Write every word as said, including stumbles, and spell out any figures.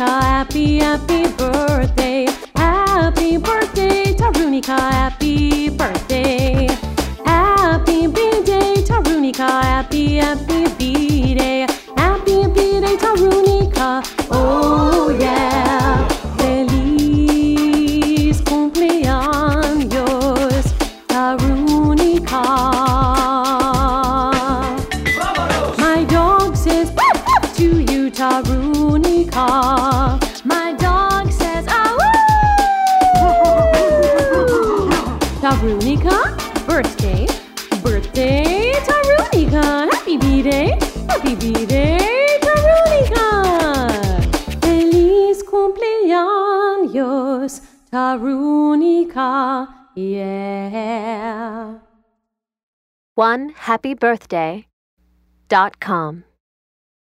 Tarunica, happy, happy birthday. Happy birthday, Tarunica, happy birthday. Happy B-Day, Tarunica, happy, happy B-Day. Happy B-Day, Tarunica, oh yeah. Feliz cumpleaños, Tarunica. My dog says woof, woof to you, Tarunica. My dog says ah woo. Tarunica, birthday, birthday, Tarunica. Happy B-Day, happy B-Day, Tarunica. Feliz cumpleaños, Tarunica, yeah. one happy birthday dot com